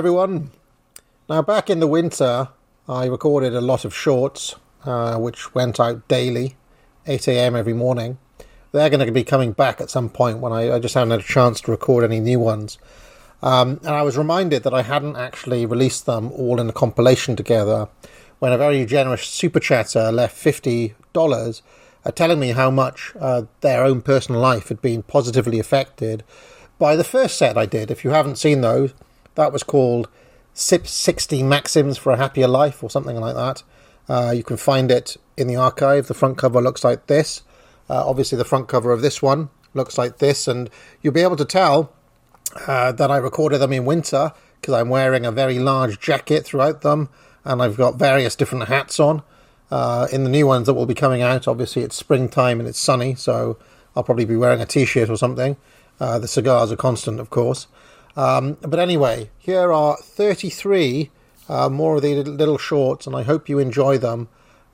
everyone. Now, back in the winter, I recorded a lot of shorts, which went out daily, 8 a.m. every morning. They're going to be coming back at some point when I just haven't had a chance to record any new ones. And I was reminded that I hadn't actually released them all in a compilation together when a very generous super chatter left $50 telling me how much their own personal life had been positively affected by the first set I did. If you haven't seen those, that was called 60 Maxims for a Happier Life or something like that. You can find it in the archive. The front cover looks like this. Obviously, the front cover of this one looks like this, and you'll be able to tell that I recorded them in winter because I'm wearing a very large jacket throughout them, and I've got various different hats on. In the new ones that will be coming out, obviously it's springtime and it's sunny, so I'll probably be wearing a t-shirt or something. The cigars are constant, of course. But anyway, here are 33 more of the little shorts, and I hope you enjoy them.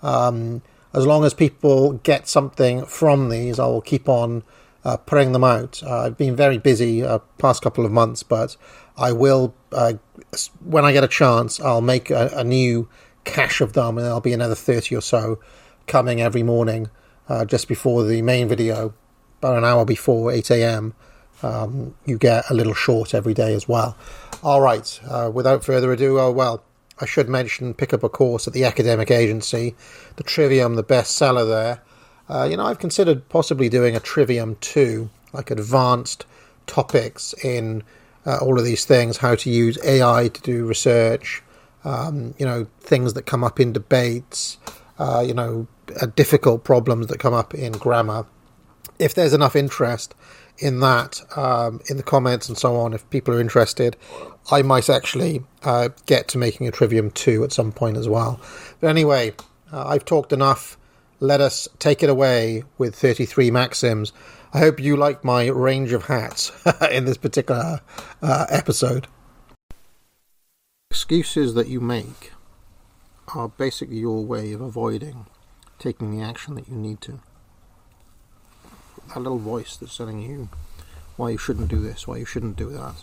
As long as people get something from these, I will keep on putting them out. I've been very busy past couple of months, but I will, when I get a chance, I'll make a new cache of them, and there'll be another 30 or so coming every morning, just before the main video, about an hour before 8 a.m. You get a little short every day as well. All right, without further ado, I should mention, pick up a course at the Academic Agency, the Trivium, the bestseller there. I've considered possibly doing a Trivium 2, like advanced topics in all of these things, how to use AI to do research, things that come up in debates, difficult problems that come up in grammar. If there's enough interest in that, in the comments and so on, if people are interested, I might actually get to making a Trivium 2 at some point as well. But anyway, I've talked enough. Let us take it away with 33 Maxims. I hope you like my range of hats in this particular episode. Excuses that you make are basically your way of avoiding taking the action that you need to. That little voice that's telling you why you shouldn't do this, why you shouldn't do that.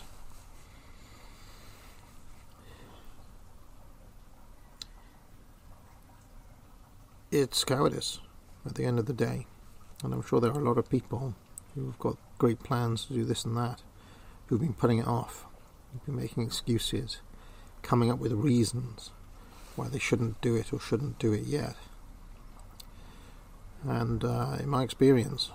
It's cowardice at the end of the day, and I'm sure there are a lot of people who've got great plans to do this and that, who've been putting it off, who've been making excuses, coming up with reasons why they shouldn't do it or shouldn't do it yet. And in my experience,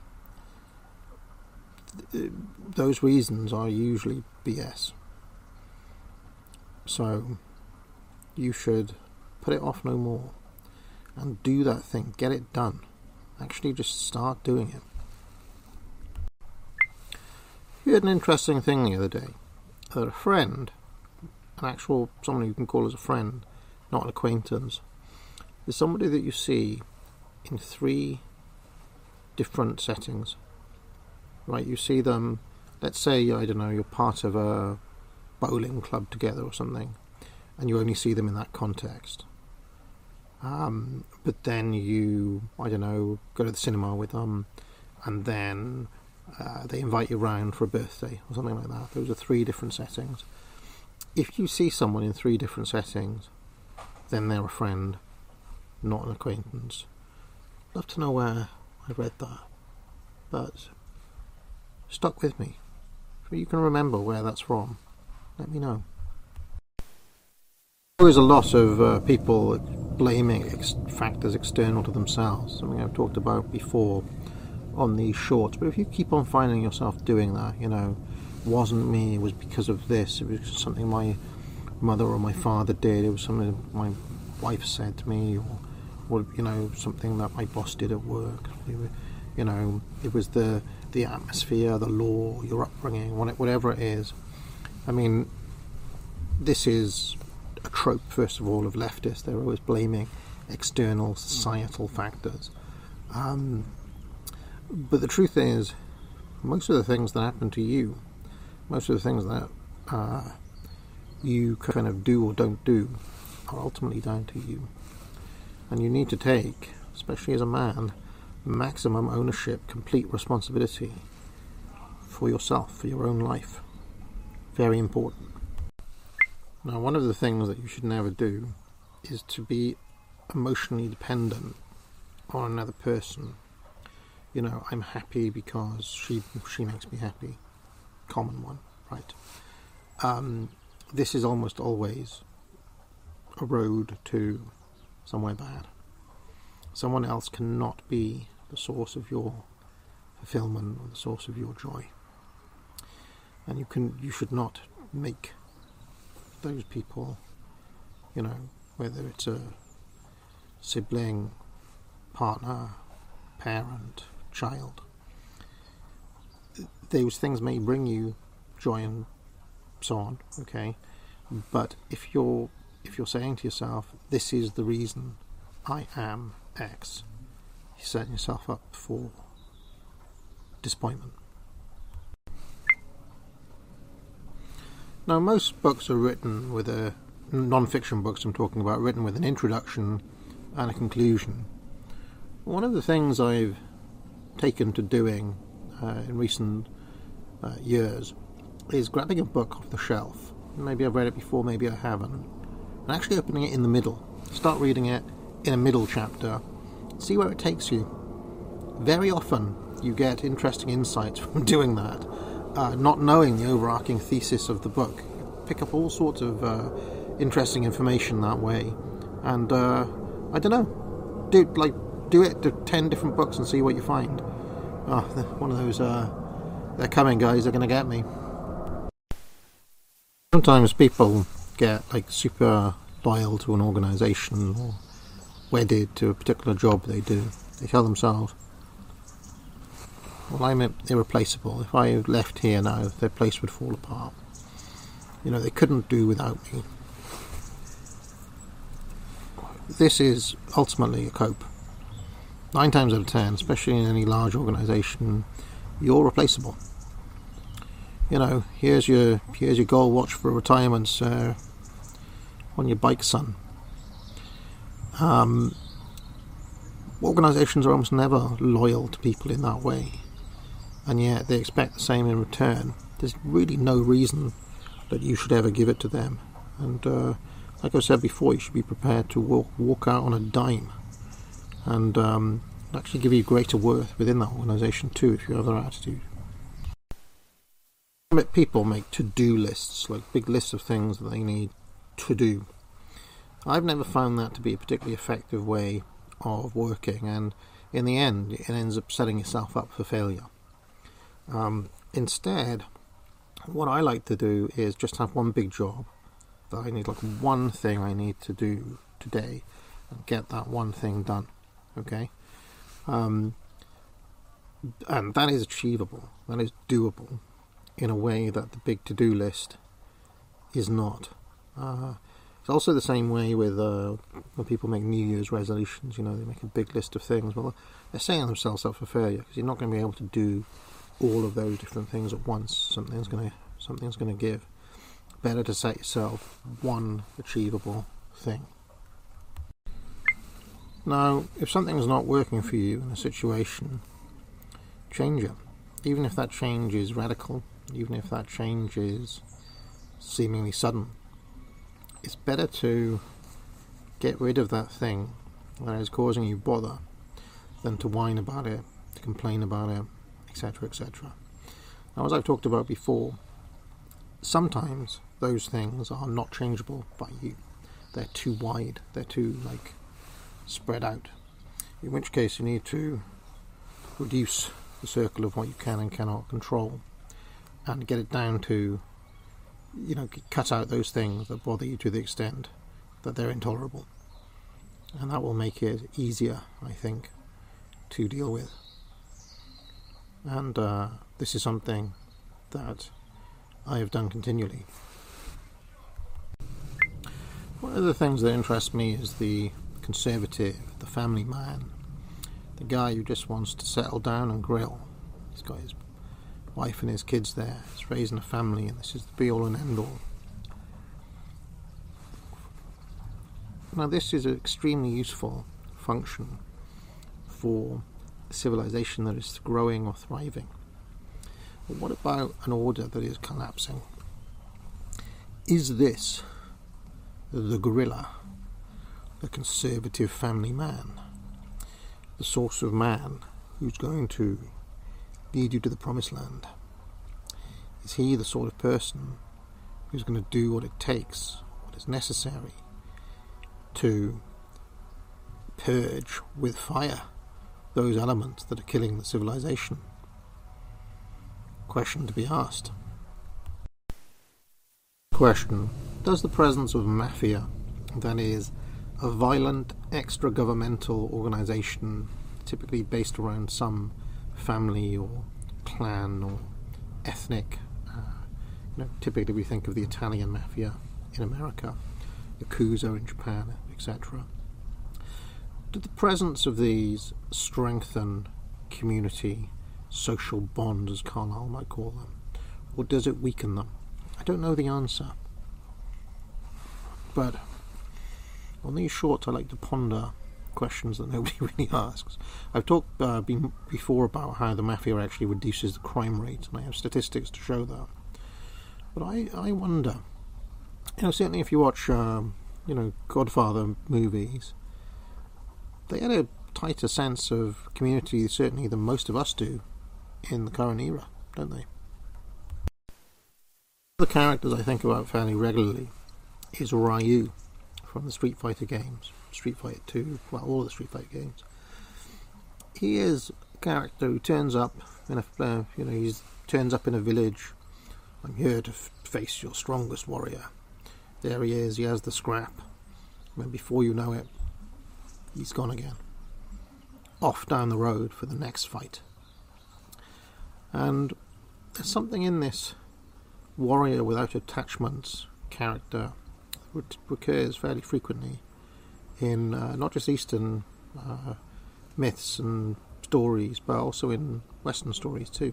those reasons are usually BS. So you should put it off no more and do that thing, get it done. Actually just start doing it. We had an interesting thing the other day, that a friend, someone you can call as a friend, not an acquaintance, is somebody that you see in 3 different settings. Right, you see them, let's say, I don't know, you're part of a bowling club together or something, and you only see them in that context. But then you, I don't know, go to the cinema with them, and then they invite you round for a birthday or something like that. Those are 3 different settings. If you see someone in 3 different settings, then they're a friend, not an acquaintance. I'd love to know where I read that, but stuck with me. If you can remember where that's from, let me know. There is a lot of people blaming factors external to themselves, something I've talked about before on these shorts. But if you keep on finding yourself doing that, wasn't me, it was because of this, it was something my mother or my father did, it was something my wife said to me, or something that my boss did at work, it was the atmosphere, the law, your upbringing, whatever it is. I mean, this is a trope, first of all, of leftists. They're always blaming external societal factors. But the truth is, most of the things that happen to you, most of the things that you kind of do or don't do, are ultimately down to you. And you need to take, especially as a man, maximum ownership, complete responsibility for yourself, for your own life. Very important. Now, one of the things that you should never do is to be emotionally dependent on another person. You know, I'm happy because she makes me happy. Common one, right? This is almost always a road to somewhere bad. Someone else cannot be the source of your fulfillment or the source of your joy. And you should not make those people, you know, whether it's a sibling, partner, parent, child, those things may bring you joy and so on, okay? But if you're saying to yourself, this is the reason I am X, you're setting yourself up for disappointment. Now, most books are written with non-fiction books I'm talking about, written with an introduction and a conclusion. One of the things I've taken to doing in recent years is grabbing a book off the shelf. Maybe I've read it before, maybe I haven't, and actually opening it in the middle. Start reading it in a middle chapter, see where it takes you. Very often you get interesting insights from doing that, not knowing the overarching thesis of the book. You pick up all sorts of interesting information that way, and I don't know, do it to 10 different books and see what you find. One of those, they're coming, guys, they're going to get me. Sometimes people get super loyal to an organisation or wedded to a particular job they do. They tell themselves, well, I'm irreplaceable. If I left here now, their place would fall apart. You know, they couldn't do without me. This is ultimately a cope. 9 times out of 10, especially in any large organisation, you're replaceable. You know, here's your gold watch for retirement, sir. On your bike, son. Organisations are almost never loyal to people in that way, and yet they expect the same in return. There's really no reason that you should ever give it to them. And like I said before, you should be prepared to walk out on a dime, and actually give you greater worth within that organisation too, if you have that attitude. People make to-do lists, like big lists of things that they need to do. I've never found that to be a particularly effective way of working, and in the end it ends up setting yourself up for failure. Instead, what I like to do is just have one big job that I need, one thing I need to do today, and get that one thing done. Okay? And that is achievable, that is doable in a way that the big to-do list is not. It's also the same way with when people make New Year's resolutions. You know, they make a big list of things. Well, they're setting themselves up for failure, because you're not going to be able to do all of those different things at once. Something's going to give. Better to set yourself one achievable thing. Now, if something's not working for you in a situation, change it. Even if that change is radical, even if that change is seemingly sudden, it's better to get rid of that thing that is causing you bother than to whine about it, to complain about it, etc., etc. Now, as I've talked about before, sometimes those things are not changeable by you. They're too wide, they're too spread out, in which case you need to reduce the circle of what you can and cannot control and get it down to, cut out those things that bother you to the extent that they're intolerable, and that will make it easier, I think, to deal with. And this is something that I have done continually. One of the things that interests me is the conservative, the family man, the guy who just wants to settle down and grill. He's got his wife and his kids there, he's raising a family, and this is the be all and end all. Now, this is an extremely useful function for a civilization that is growing or thriving. But what about an order that is collapsing? Is this the gorilla, the conservative family man, the source of man who's going to lead you to the promised land? Is he the sort of person who's going to do what it takes, what is necessary, to purge with fire those elements that are killing the civilization? Question to be asked. Question: does the presence of mafia, that is, a violent extra-governmental organisation typically based around some family or clan or ethnic, typically we think of the Italian mafia in America, Yakuza in Japan, etc. Did the presence of these strengthen community, social bonds, as Carlyle might call them, or does it weaken them? I don't know the answer. But on these shorts I like to ponder questions that nobody really asks. I've talked before about how the mafia actually reduces the crime rate, and I have statistics to show that. But I wonder, certainly if you watch, Godfather movies, they had a tighter sense of community, certainly, than most of us do in the current era, don't they? The characters I think about fairly regularly is Ryu from the Street Fighter games, Street Fighter 2, well, all of the Street Fighter games. He is a character who turns up in he turns up in a village. I'm here to face your strongest warrior. There he is, he has the scrap. And before you know it, he's gone again. Off down the road for the next fight. And there's something in this warrior without attachments character which recurs fairly frequently in not just Eastern myths and stories, but also in Western stories too.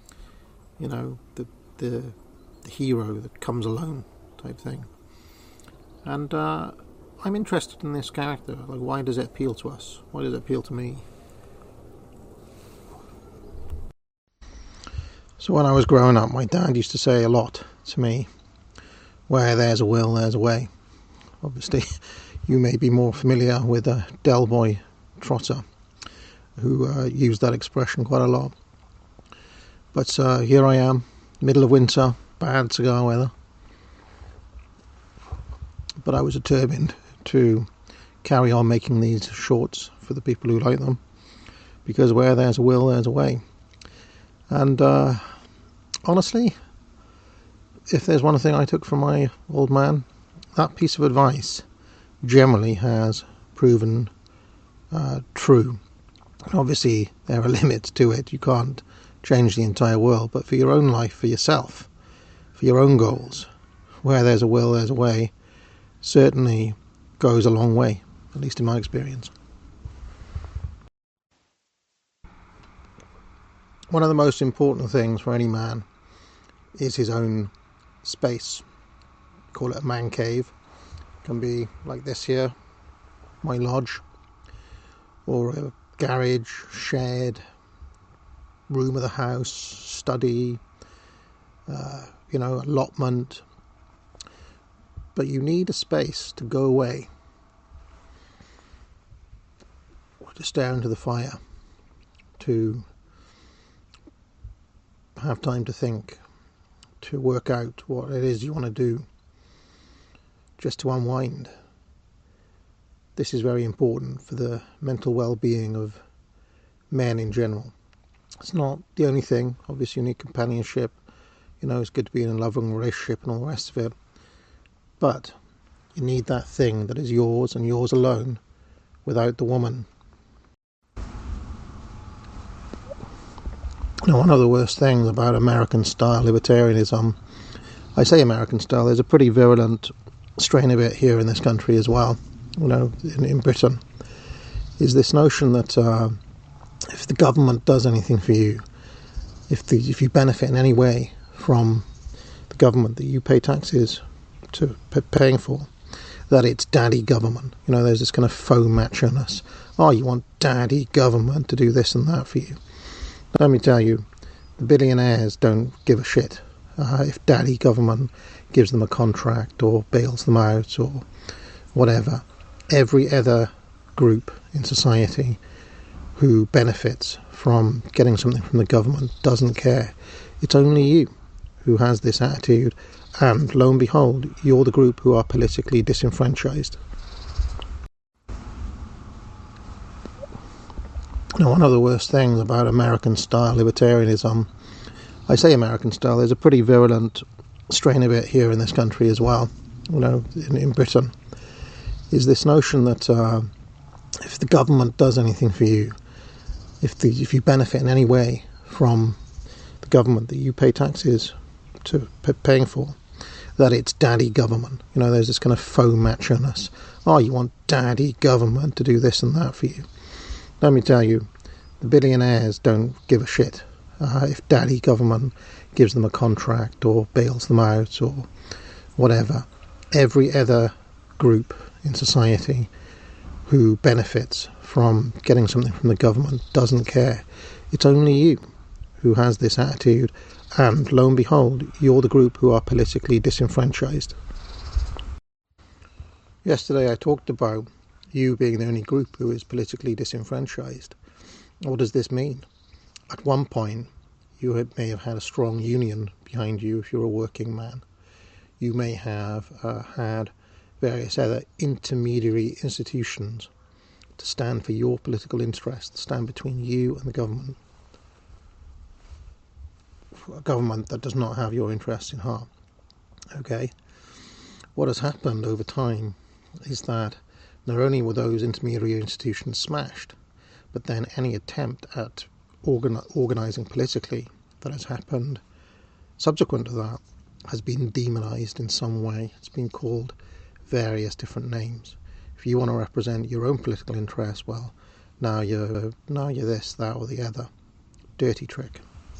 The hero that comes alone type thing. And I'm interested in this character. Like, why does it appeal to us? Why does it appeal to me? So when I was growing up, my dad used to say a lot to me, where there's a will, there's a way. Obviously, you may be more familiar with Del Boy Trotter, who used that expression quite a lot. But here I am, middle of winter, bad cigar weather. But I was determined to carry on making these shorts for the people who like them, because where there's a will, there's a way. And honestly, if there's one thing I took from my old man, that piece of advice generally has proven true. And obviously, there are limits to it. You can't change the entire world, but for your own life, for yourself, for your own goals, where there's a will, there's a way, certainly goes a long way, at least in my experience. One of the most important things for any man is his own space. Call it a man cave. It can be like this here, my lodge, or a garage, shed, room of the house, study, allotment. But you need a space to go away, or to stare into the fire, to have time to think, to work out what it is you want to do, just to unwind. This is very important for the mental well-being of men in general. It's not the only thing. Obviously you need companionship, it's good to be in a loving relationship and all the rest of it, but you need that thing that is yours and yours alone, without the woman. Now, one of the worst things about American-style libertarianism, I say American-style, there's a pretty virulent strain of it here in this country as well, in Britain, is this notion that if the government does anything for you, if you benefit in any way from the government that you pay taxes to paying for, that it's daddy government. There's this kind of faux macho-ness. Oh, you want daddy government to do this and that for you. Let me tell you, the billionaires don't give a shit if daddy government gives them a contract or bails them out or whatever. Every other group in society who benefits from getting something from the government doesn't care. It's only you who has this attitude, and lo and behold, you're the group who are politically disenfranchised. Now, one of the worst things about American-style libertarianism, I say American-style, there's a pretty virulent strain of it here in this country as well, in Britain, is this notion that if the government does anything for you, if you benefit in any way from the government that you pay taxes to paying for, that it's daddy government. There's this kind of faux macho-ness. Oh, you want daddy government to do this and that for you. Let me tell you, the billionaires don't give a shit if daddy government gives them a contract or bails them out or whatever. Every other group in society who benefits from getting something from the government doesn't care. It's only you who has this attitude, and lo and behold, you're the group who are politically disenfranchised. Yesterday I talked about you being the only group who is politically disenfranchised. What does this mean? At one point, you may have had a strong union behind you if you're a working man. You may have had various other intermediary institutions to stand for your political interests, stand between you and the government. A government that does not have your interests in heart. Okay? What has happened over time is that not only were those intermediary institutions smashed, but then any attempt at organising politically that has happened subsequent to that has been demonised in some way. It's been called various different names. If you want to represent your own political interests, well, now you're this, that, or the other. Dirty trick.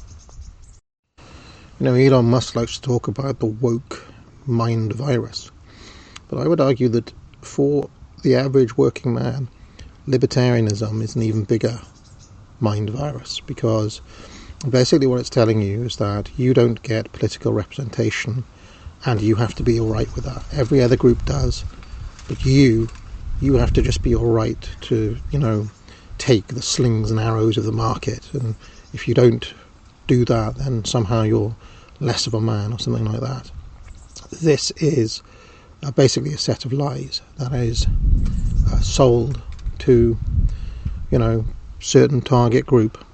Elon Musk likes to talk about the woke mind virus, but I would argue that for the average working man, libertarianism is an even bigger mind virus, because basically what it's telling you is that you don't get political representation and you have to be alright with that. Every other group does, but you have to just be alright to, take the slings and arrows of the market, and if you don't do that, then somehow you're less of a man or something like that. This is basically a set of lies that is sold to, certain target group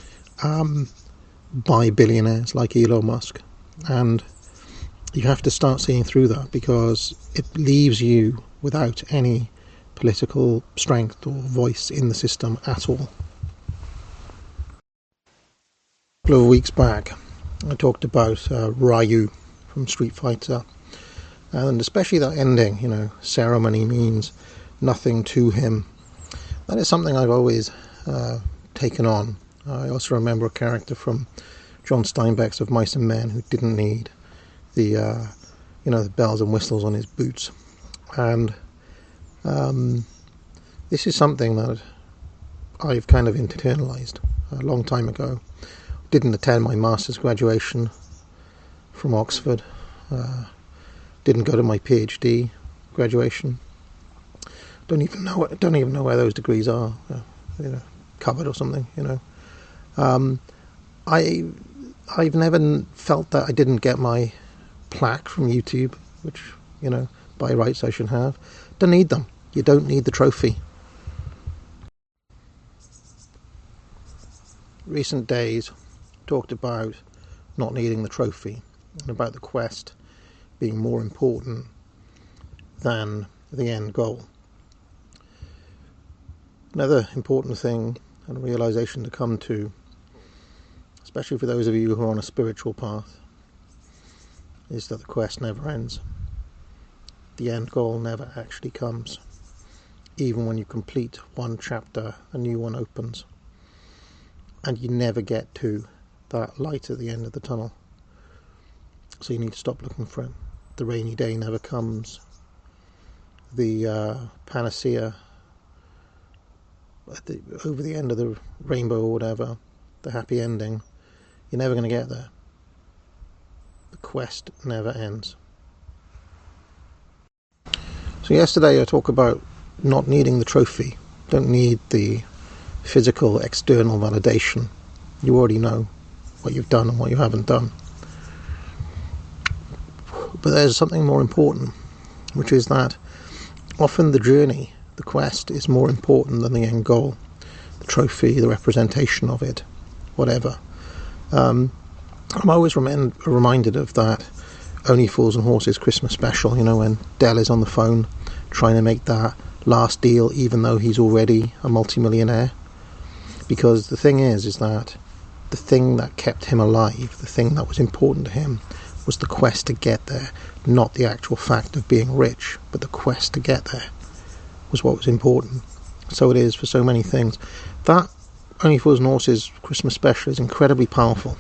by billionaires like Elon Musk, and you have to start seeing through that, because it leaves you without any political strength or voice in the system at all. A couple of weeks back I talked about Ryu from Street Fighter, and especially that ending, ceremony means nothing to him. That is something I've always taken on. I also remember a character from John Steinbeck's Of Mice and Men who didn't need the bells and whistles on his boots. And this is something that I've kind of internalized a long time ago. Didn't attend my master's graduation from Oxford. Didn't go to my PhD graduation. Don't even know where those degrees are. Covered or something. I've never felt that I didn't get my plaque from YouTube, which by rights I should have. Don't need them. You don't need the trophy. Recent days talked about not needing the trophy and about the quest being more important than the end goal. Another important thing and a realization to come to, especially for those of you who are on a spiritual path, is that the quest never ends. The end goal never actually comes. Even when you complete one chapter, a new one opens, and you never get to that light at the end of the tunnel. So you need to stop looking for it. The rainy day never comes. The panacea over the end of the rainbow or whatever, the happy ending, you're never going to get there. The quest never ends. So yesterday I talked about not needing the trophy. Don't need the physical external validation. You already know what you've done and what you haven't done. But there's something more important, which is that often the journey, the quest, is more important than the end goal, the trophy, the representation of it, whatever. I'm always reminded of that Only Fools and Horses Christmas special, when Dell is on the phone trying to make that last deal even though he's already a multimillionaire. Because the thing is that the thing that kept him alive, the thing that was important to him, was the quest to get there, not the actual fact of being rich, but the quest to get there was what was important. So it is for so many things. That Only Fools and Horses Christmas special is incredibly powerful.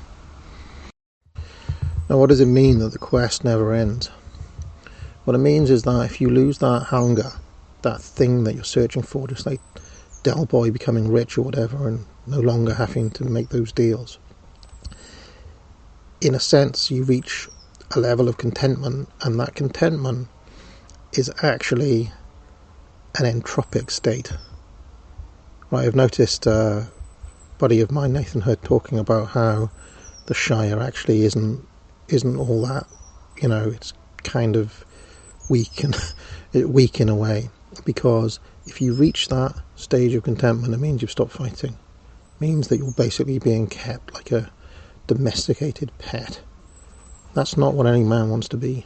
Now, what does it mean that the quest never ends? What it means is that if you lose that hunger, that thing that you're searching for, just like Del Boy becoming rich or whatever and no longer having to make those deals, in a sense you reach a level of contentment, and that contentment is actually an entropic state. Right, I've noticed a buddy of mine, Nathan Hood, talking about how the Shire actually isn't all that, it's kind of weak in a way, because if you reach that stage of contentment, it means you've stopped fighting. It means that you're basically being kept like a domesticated pet. That's not what any man wants to be.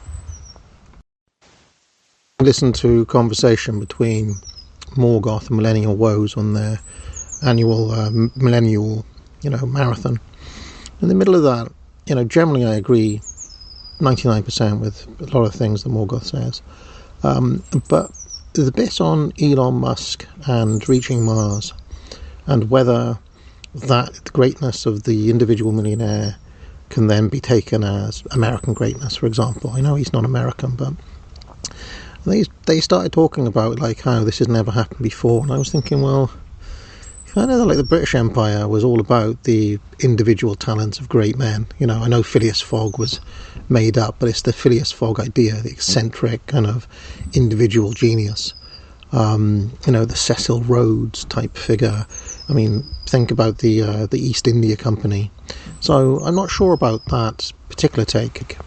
Listen to conversation between Morgoth and Millennial Woes on their annual millennial, marathon. In the middle of that, generally I agree 99% with a lot of things that Morgoth says. But the bit on Elon Musk and reaching Mars, and whether that the greatness of the individual millionaire can then be taken as American greatness, for example. I know he's not American, but they started talking about like how this has never happened before, and I was thinking, well, I know that like the British Empire was all about the individual talents of great men. I know Phileas Fogg was made up, but it's the Phileas Fogg idea, the eccentric kind of individual genius. The Cecil Rhodes type figure. I mean, think about the East India Company. So I'm not sure about that particular take.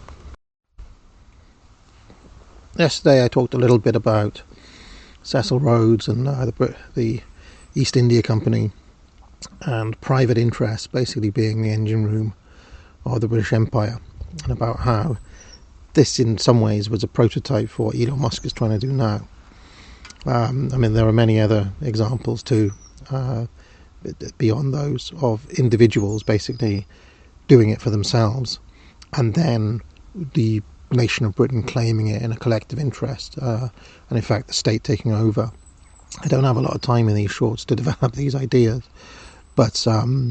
Yesterday I talked a little bit about Cecil Rhodes and the East India Company and private interests basically being the engine room of the British Empire, and about how this in some ways was a prototype for what Elon Musk is trying to do now. There are many other examples too, beyond those, of individuals basically doing it for themselves, and then the nation of Britain claiming it in a collective interest, and in fact the state taking over. I don't have a lot of time in these shorts to develop these ideas, but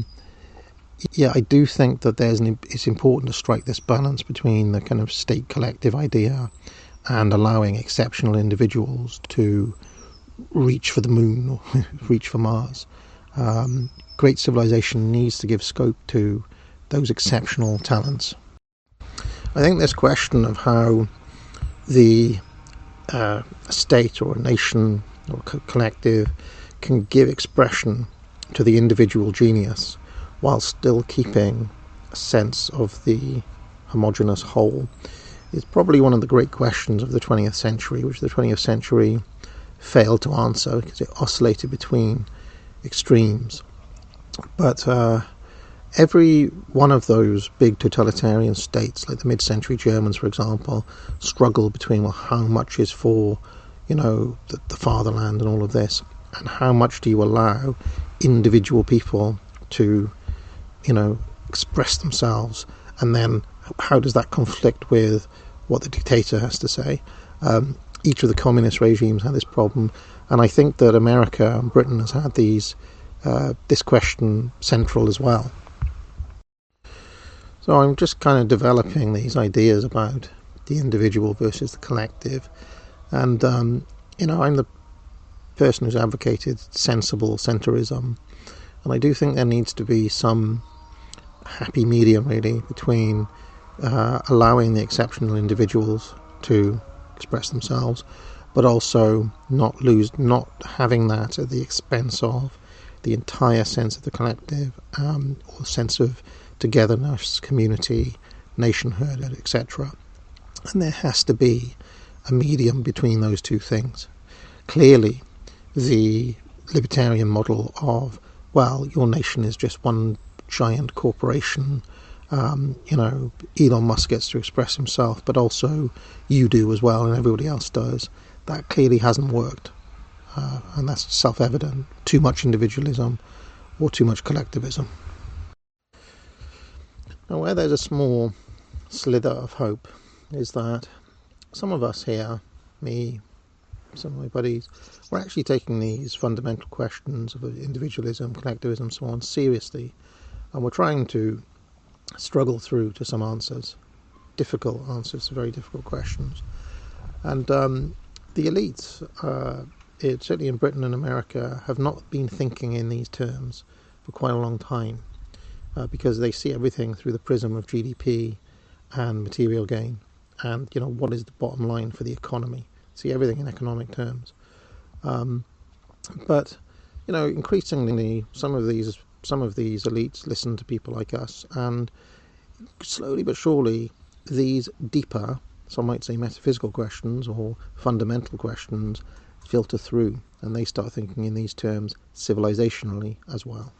I do think that it's important to strike this balance between the kind of state collective idea and allowing exceptional individuals to reach for the moon or reach for Mars. Great civilization needs to give scope to those exceptional talents. I think this question of how the state or a nation or collective can give expression to the individual genius while still keeping a sense of the homogeneous whole is probably one of the great questions of the 20th century, which the 20th century failed to answer because it oscillated between extremes. But every one of those big totalitarian states, like the mid-century Germans, for example, struggled between, well, how much is for, the fatherland and all of this, and how much do you allow individual people to, express themselves, and then how does that conflict with what the dictator has to say? Each of the communist regimes had this problem, and I think that America and Britain has had this question central as well. So I'm just kind of developing these ideas about the individual versus the collective, and I'm the person who's advocated sensible centrism, and I do think there needs to be some happy medium really between allowing the exceptional individuals to express themselves, but also not having that at the expense of the entire sense of the collective, or sense of togetherness, community, nationhood, etc. And there has to be a medium between those two things. Clearly, the libertarian model of, well, your nation is just one giant corporation, Elon Musk gets to express himself, but also you do as well, and everybody else does. That clearly hasn't worked, and that's self-evident. Too much individualism or too much collectivism. Now, where there's a small slither of hope is that some of us here, me, some of my buddies, we're actually taking these fundamental questions of individualism, collectivism, so on, seriously, and we're trying to struggle through to some answers, difficult answers to very difficult questions. And the elites, certainly in Britain and America, have not been thinking in these terms for quite a long time, because they see everything through the prism of GDP and material gain, and what is the bottom line for the economy. See everything in economic terms. But increasingly, some of these elites listen to people like us, and slowly but surely, these deeper, some might say metaphysical questions or fundamental questions, filter through, and they start thinking in these terms civilizationally as well.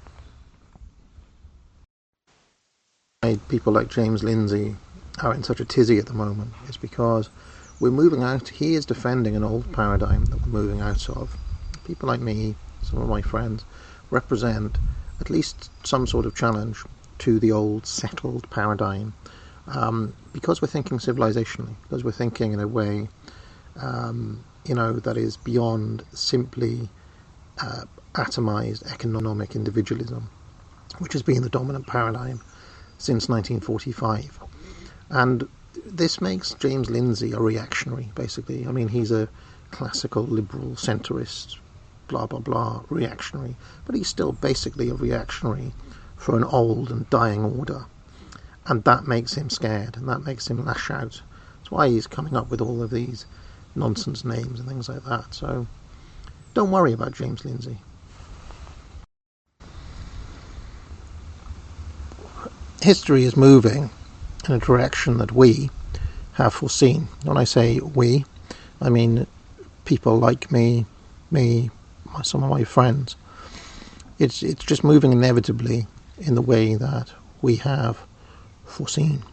People like James Lindsay are in such a tizzy at the moment is because we're moving out. He is defending an old paradigm that we're moving out of. People like me, some of my friends, represent at least some sort of challenge to the old settled paradigm, because we're thinking civilizationally, because we're thinking in a way that is beyond simply atomized economic individualism, which has been the dominant paradigm since 1945. And this makes James Lindsay a reactionary, basically. I mean, he's a classical liberal centrist, blah blah blah, reactionary, but he's still basically a reactionary for an old and dying order, and that makes him scared, and that makes him lash out. That's why he's coming up with all of these nonsense names and things like that. So don't worry about James Lindsay. History is moving in a direction that we have foreseen. When I say we, I mean people like me, some of my friends. It's just moving inevitably in the way that we have foreseen.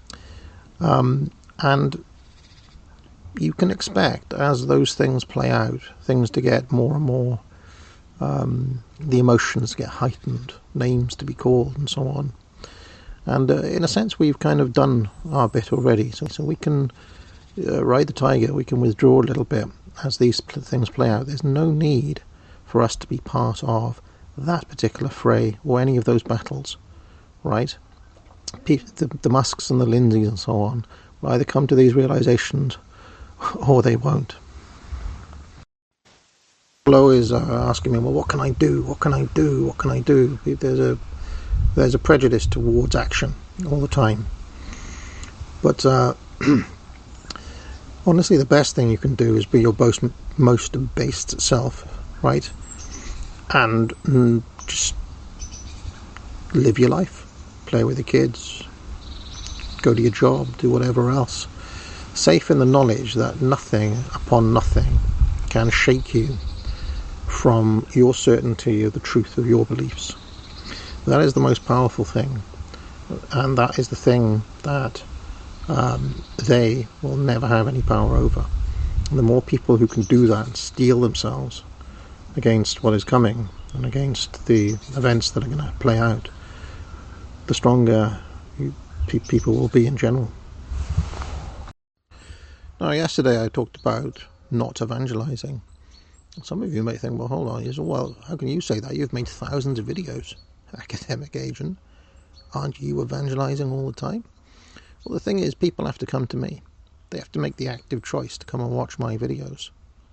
And you can expect, as those things play out, things to get more and more, the emotions get heightened, names to be called, and so on. And in a sense, we've kind of done our bit already. So we can ride the tiger, we can withdraw a little bit as these things play out. There's no need for us to be part of that particular fray or any of those battles, right? The Musks and the Lindsays and so on will either come to these realizations or they won't. Flo is asking me, well, what can I do? What can I do? What can I do? There's a prejudice towards action all the time. But honestly, the best thing you can do is be your most based self, right? And just live your life. Play with the kids. Go to your job. Do whatever else. Safe in the knowledge that nothing upon nothing can shake you from your certainty of the truth of your beliefs. That is the most powerful thing, and that is the thing that they will never have any power over. And the more people who can do that and steel themselves against what is coming and against the events that are going to play out, the stronger people will be in general. Now, yesterday I talked about not evangelizing. Some of you may think, well, hold on, well, how can you say that? You've made thousands of videos, academic agent. Aren't you evangelizing all the time? Well, the thing is, people have to come to me. They have to make the active choice to come and watch my videos.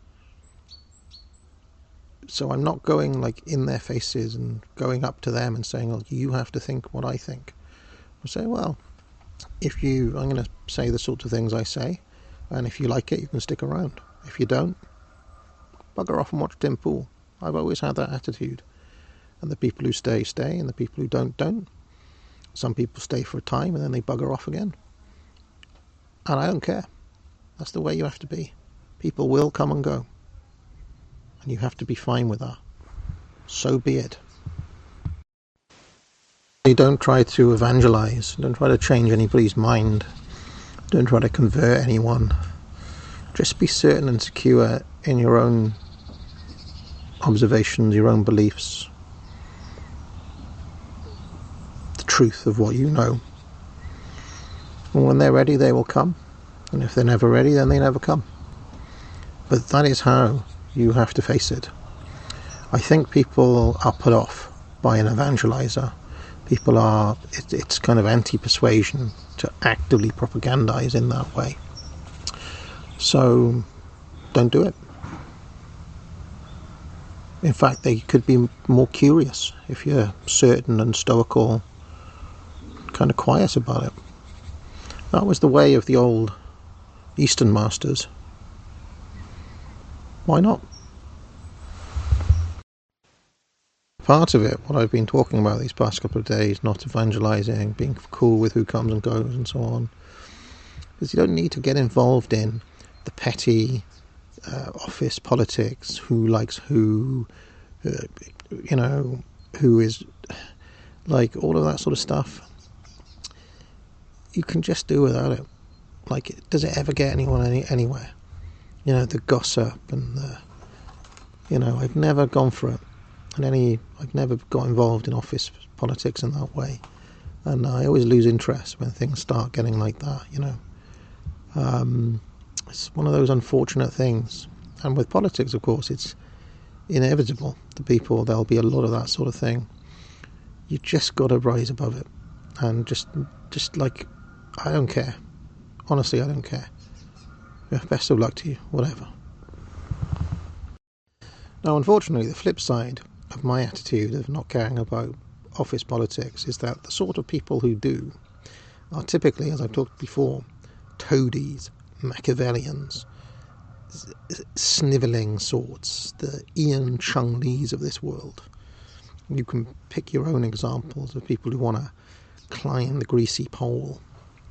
So I'm not going like in their faces and going up to them and saying, oh, you have to think what I think. I say, well, I'm going to say the sorts of things I say, and if you like it, you can stick around. If you don't, bugger off and watch Tim Pool. I've always had that attitude. And the people who stay, stay, and the people who don't. Some people stay for a time and then they bugger off again. And I don't care. That's the way you have to be. People will come and go. And you have to be fine with that. So be it. You don't try to evangelize. Don't try to change anybody's mind. Don't try to convert anyone. Just be certain and secure in your own observations, your own beliefs, the truth of what you know. And when they're ready, they will come. And if they're never ready, then they never come. But that is how you have to face it. I think people are put off by an evangelizer. People are, it's kind of anti-persuasion to actively propagandize in that way. So, don't do it. In fact, they could be more curious if you're certain and stoical, kind of quiet about it. That was the way of the old Eastern masters. Why not? Part of it, what I've been talking about these past couple of days, not evangelizing, being cool with who comes and goes and so on, is you don't need to get involved in the petty office politics, who likes who, who is, like, all of that sort of stuff. You can just do without it. Like, does it ever get anyone anywhere? The gossip and I've never gone for it. I've never got involved in office politics in that way. And I always lose interest when things start getting like that, It's one of those unfortunate things. And with politics, of course, it's inevitable. There'll be a lot of that sort of thing. You just got to rise above it. And just like, I don't care. Honestly, I don't care. Yeah, best of luck to you, whatever. Now, unfortunately, the flip side of my attitude of not caring about office politics is that the sort of people who do are typically, as I've talked before, toadies, Machiavellians, snivelling sorts, the Ian Chung-Lees of this world. You can pick your own examples of people who want to climb the greasy pole.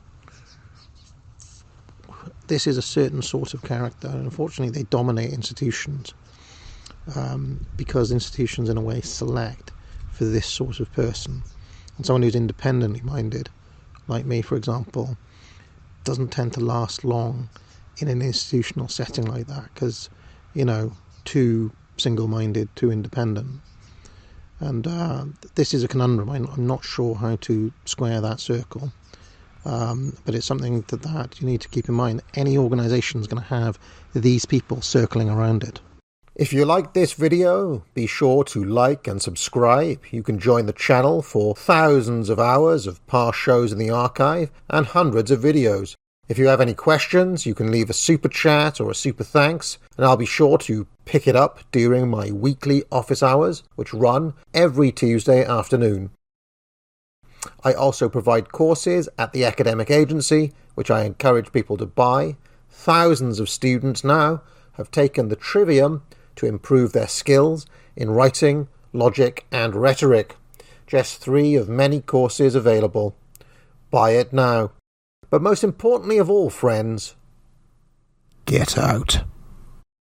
This is a certain sort of character, and unfortunately they dominate institutions. Because institutions in a way select for this sort of person. And someone who's independently minded, like me for example, doesn't tend to last long in an institutional setting like that because, too single-minded, too independent. And this is a conundrum. I'm not sure how to square that circle. But it's something that you need to keep in mind. Any organisation is going to have these people circling around it. If you like this video, be sure to like and subscribe. You can join the channel for thousands of hours of past shows in the archive and hundreds of videos. If you have any questions, you can leave a super chat or a super thanks, and I'll be sure to pick it up during my weekly office hours, which run every Tuesday afternoon. I also provide courses at the academic agency, which I encourage people to buy. Thousands of students now have taken the Trivium to improve their skills in writing, logic and rhetoric. Just 3 of many courses available. Buy it now. But most importantly of all, friends, get out.